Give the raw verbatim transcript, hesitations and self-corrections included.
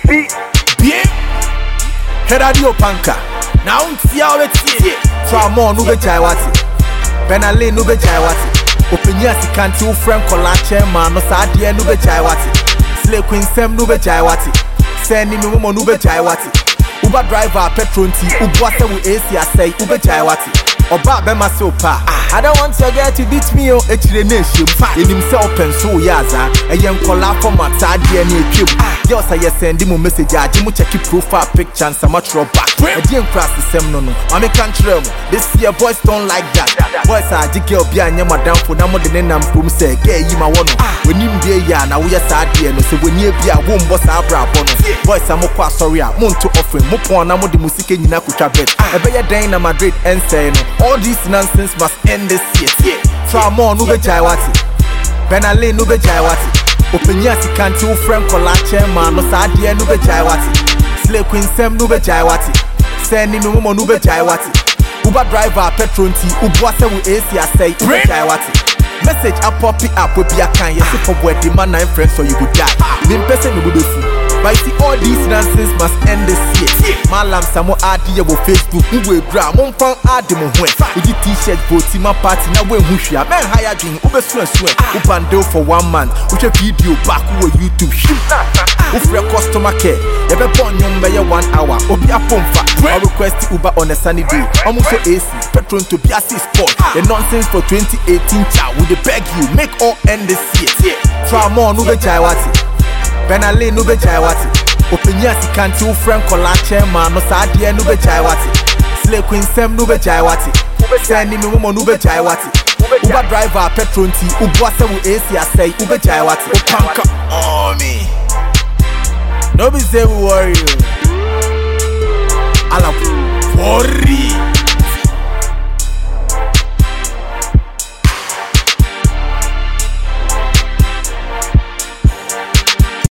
Bien. Radio Panka. Now see how it's here. Tramon ube jaiwati. Benale nube jaiwati. Openya sikanti u friend kola chairman no sadie nube jaiwati. Slay Queen Sem nube jaiwati. Send me mo nube jaiwati. Uber driver petronti ubwa se wu A C asay ube jaiwati. Oba be masopa. I don't want your girl to beat me oh echire nation. In himself pencil yaza. E yen kola for my sadie ni etwem. Girls say send mu message aje mu check profile picture and some match back. E dey cross the same no no. Mama can't tell me. This year boys don't like that. Boys are the girl be anya madam for na mo de ne nam pum say girl yi ma wono. When him be ya na wo ya sadie no say when ye be a wo mbo sa bra bono. Boys am kwa sorry a mo nto offering mo pon na mo de musike nyina kutwa bet. E be ye den na Madrid and say no. All this nonsense must end this year. Tramon nube jaiwati. Benale nube jaiwati. Openya sikanti u friend kola chairman no sadie nube jaiwati. Slay Queen Sem nube jaiwati. Send me mo nube jaiwati. Uber driver petronti ubwa se wu A C asay ube jaiwati. Message a pop it up we be a can yes for boy the man nine friends so you go die. Nim person no go see. But see all these nonsense must end this year. Malam samo adi ye wo Facebook who we bra mon fan adi mo hwen. We di t-shirt vote my party na we hu hwia. Men hire drink ube swen swen. U bundle for one month. We check video back wo YouTube. U free customer care. You be born nyom be one hour. Obi a pomfa. I request Uber on a sunny day. Almost so A C. Petron to be a sport. The nonsense for twenty eighteen chow. We dey beg you make all end this year. Tramon ube jaiwati. Benale nube jaiwati. Openya sikanti u friend kola chairman no sadie nube jaiwati. Slay Queen Sem nube jaiwati. Send me mo nube jaiwati. Uber driver petronti ubwa se wu A C asay ube jaiwati. Opanka oh me. No be say we worry you. Ala worry.